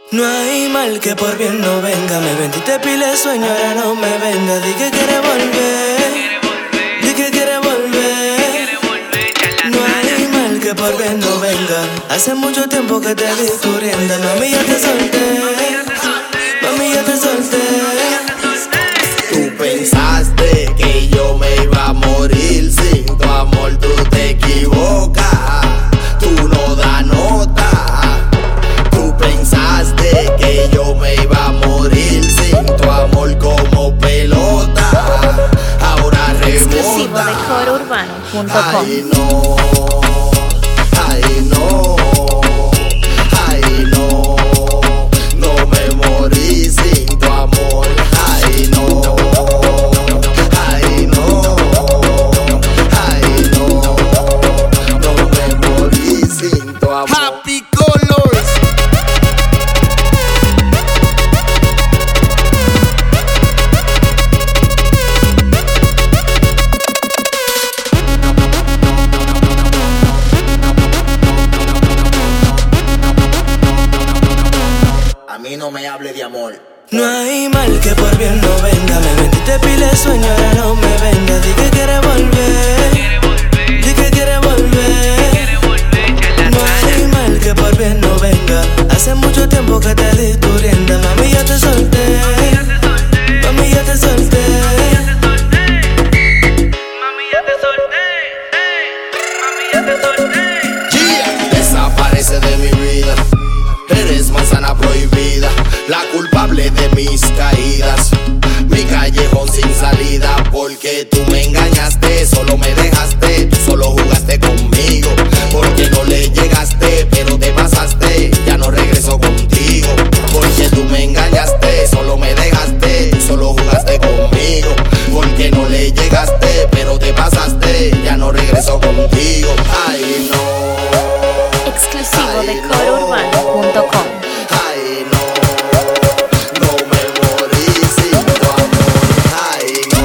No hay mal que por bien no venga. Me vendiste pile sueño, ahora no me venga. Di que quiere volver, di que quiere volver. No hay mal que por bien no venga. Hace mucho tiempo que te di tu rienda. Mami, ya te solté, mami, ya te solté. Tú pensaste que yo me iba a morir. Sin tu amor tú te equivocas. Tú no das nota. Tú pensaste que yo me iba a morir. Sin tu amor como pelota. Ahora Exclusivo de rebota. corourbano.com. Ay no, ay no, ay no. No me morí sin tu amor. Ay no, ay no, ay no. No me morí sin tu amor. Happy Colors. A mí no me hable de amor. No hay mal que por bien no venga. Me vendiste pile sueño, ahora no me venga. Di que quiere volver, di que quiere volver. No hay mal que por bien no venga. Hace mucho tiempo que te di tu rienda. Mami, ya te solté, mami, ya te solté. Mami, ya te solté, mami, ya te solté. Yeah. Desaparece de mi vida. Eres manzana prohibida, la culpable de mis caídas, mi callejón sin salida. Porque tú me engañaste, solo me dejaste, tú solo jugaste conmigo. Porque no le llegaste, pero te pasaste, ya no regreso contigo. Porque tú me engañaste, solo me dejaste, tú solo jugaste conmigo. Porque no le llegaste, pero te pasaste, ya no regreso contigo. Ay no. Exclusivo de corourbano.com. Ay no, no me morí sin tu amor. Ay no.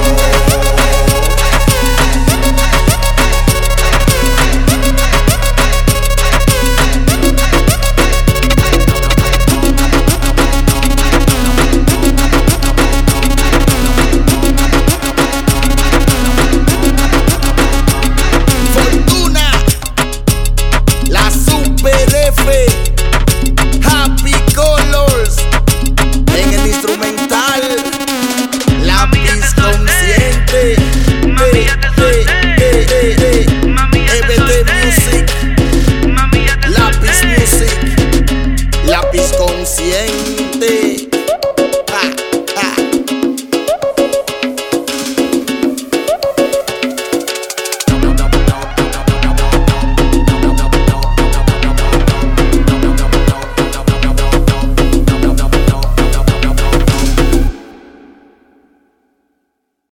Fortuna, la Super F. Happy Colors en el instrumental. Lápiz consciente. Mami, ya te solté. Mami, ya te EBT solté. Music. Mami, ya te Lápiz solté. Music. Lápiz consciente.